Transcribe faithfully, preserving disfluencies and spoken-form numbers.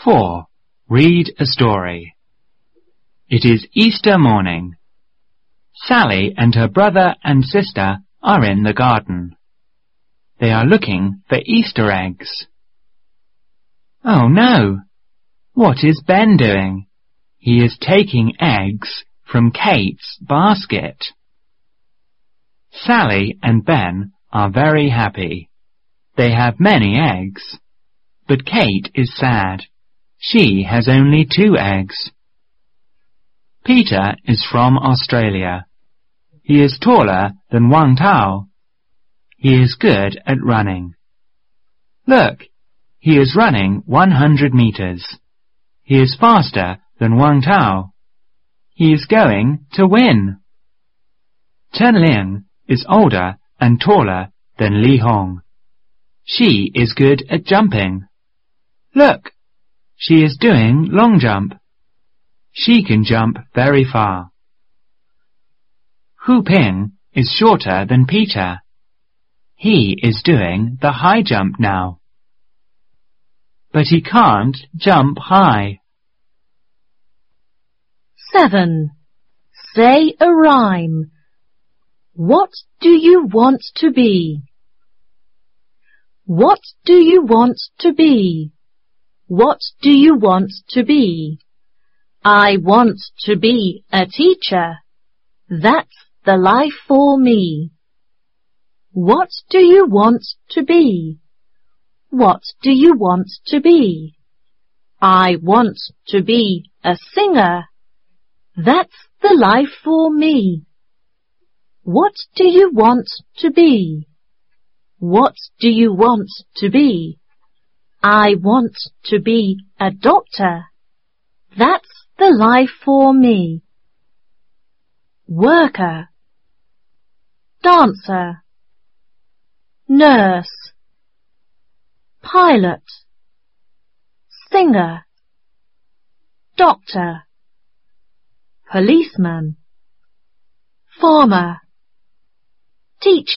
four. Read a story. It is Easter morning. Sally and her brother and sister are in the garden. They are looking for Easter eggs. Oh no! What is Ben doing? He is taking eggs from Kate's basket. Sally and Ben are very happy. They have many eggs. But Kate is sad. She has only two eggs. Peter is from Australia. He is taller than Wang Tao. He is good at running. Look, he is running one hundred meters. He is faster than Wang Tao. He is going to win. Chen Ling is older and taller than Li Hong. She is good at jumping. Look, she is doing long jump. She can jump very far. Hu Ping is shorter than Peter. He is doing the high jump now. But he can't jump high. seven. Say a rhyme. What do you want to be? What do you want to be? What do you want to be? I want to be a teacher. That's the life for me. What do you want to be? What do you want to be? I want to be a singer. That's the life for me. What do you want to be? What do you want to be? I want to be a doctor. That's the life for me. Worker, dancer, nurse, pilot, singer, doctor, policeman, farmer, teacher.